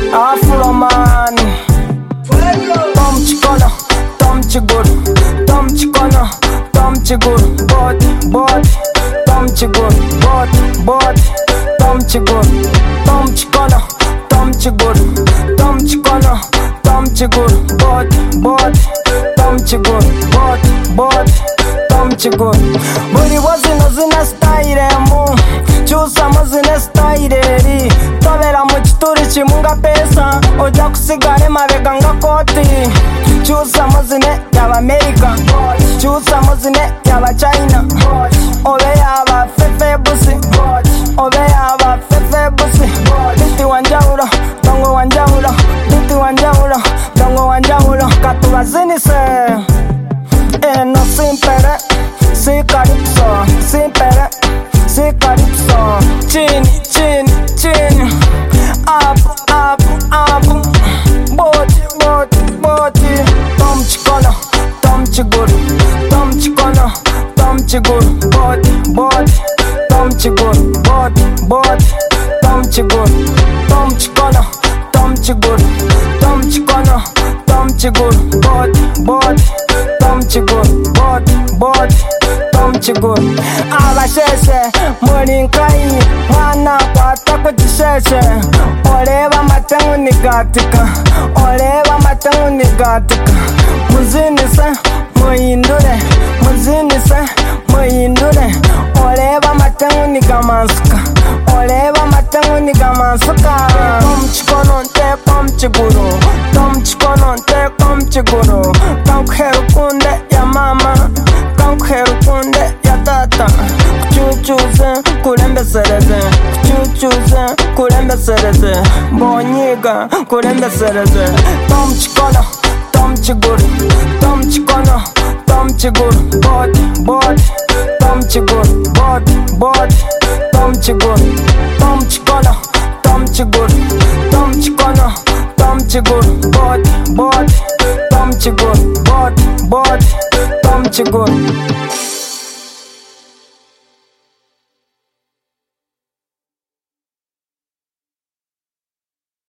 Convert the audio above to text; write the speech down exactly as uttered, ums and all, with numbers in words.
Afro man. Tom chikono, tom chiguru, tom chikono, tom chiguru, body, body, tom chiguru, body, body, tom chiguru, tom chikono, tom chiguru, tom chikono, tom chiguru, body, body, tom chiguru, body, body, tom chiguru. Buri wazino zina style mu, chusa muzine style ri. Tobera mu kituri chimunga pesa, oja kusigare mabega nga koti. Chusa muzine yaba America, chusa muzine yaba China. Obe yaba fefe busi, obe yaba fefe busi. Biti wanjaulo, dongo wanjaulo, biti wanjaulo, dongo wanjaulo. Katuba zinise, eh no simpere, si calypso, simpere, si calypso. Chini, chini, chini, up, up, up. Body, body, body. Tom chikono, tom chiguru, tom chikono, tom chiguru, body, body, tom chiguru, body, body, tom chiguru, tom chikono, tom chiguru, tom chikono, tom chiguru, body, body, tom chiguru, body, body, tom chiguru. Abasheshe muri nkai mwana kwata kujisheshe. Oleba matengu nigatika, oleba matengu nigatika. Muzinise muhindure, muzinise muhindure. Oleba matengu nigamansuka, oleba matengu nigamansuka. Tom chikono nte kom chiguru, tom chikono nte kom chiguru. Kankuheru kunde ya mama, kankuheru kunde ya tata. Kuchuchuze kulembesereze, kuchuchuze kulembesereze. Bonyiga kulembesereze. Tom chikono, tom chiguru, tom chikono, tom chiguru, body, body, tom chiguru, body, body, tom chiguru, tom chikono, tom chiguru, tom chikono, tom chiguru, body, body, tom chiguru, body, body, tom chiguru.